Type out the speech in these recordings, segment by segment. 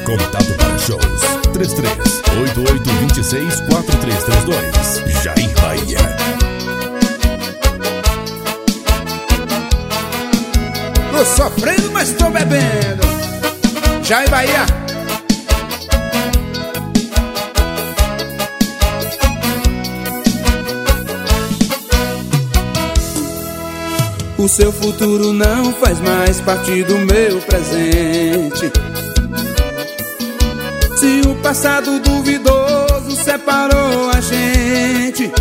Contato para shows 3388264332. Jair Bahia. Tô sofrendo, mas tô bebendo. Jair Bahia. O seu futuro não faz mais parte do meu presente. Se o passado duvidoso separou a gente,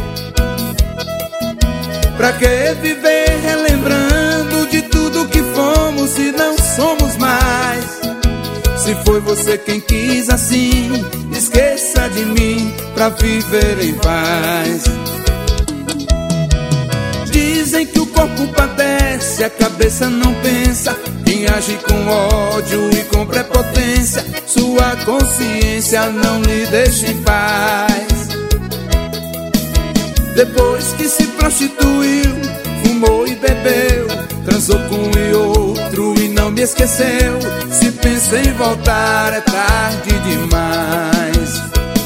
pra que viver relembrando de tudo que fomos se não somos mais? Se foi você quem quis assim, esqueça de mim pra viver em paz. Dizem que o corpo padece, a cabeça não pensa. Quem age com ódio e com prepotência, sua consciência não lhe deixa em paz. Depois que se prostituiu, fumou e bebeu, transou com um e outro e não me esqueceu. Se pensa em voltar é tarde demais.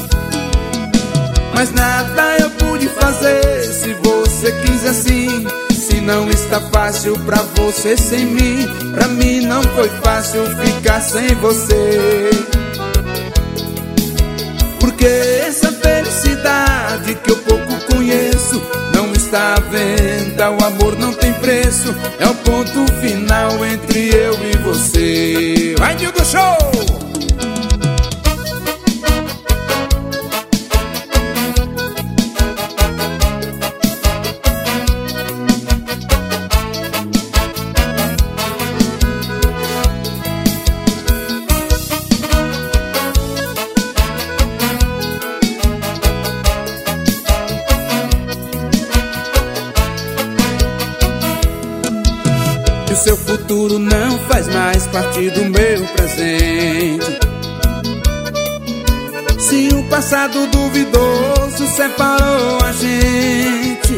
Mas nada eu pude fazer se você quis assim. Se não está fácil pra você sem mim, pra mim não foi fácil ficar sem você. Porque essa felicidade que eu pouco conheço não está à venda, o amor não tem preço. É o ponto final entre eu e você. Vai, Nil do Show! O seu futuro não faz mais parte do meu presente. Se o passado duvidoso separou a gente,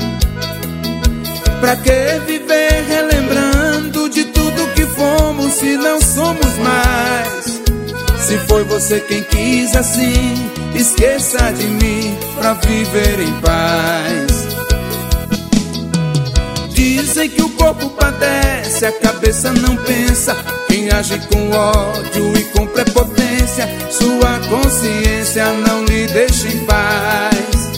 pra que viver relembrando de tudo que fomos se não somos mais? Se foi você quem quis assim, esqueça de mim pra viver em paz. Dizem que o corpo padece, a cabeça não pensa. Quem age com ódio e com prepotência, sua consciência não lhe deixa em paz.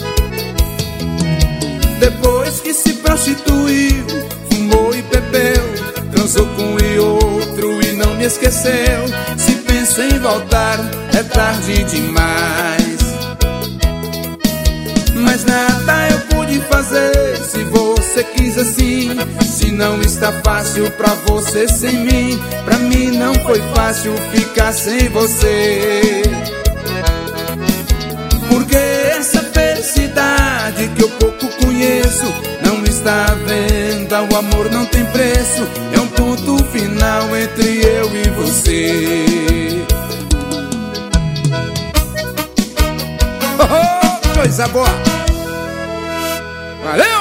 Depois que se prostituiu, fumou e bebeu, transou com um e outro e não me esqueceu. Se pensa em voltar é tarde demais. Mas nada eu pude fazer se você quis assim. Se não está fácil pra você sem mim, pra mim não foi fácil ficar sem você. Porque essa felicidade que eu pouco conheço não está à venda, o amor não tem preço. É um ponto final entre eu e você. Oh, oh, coisa boa! Valeu!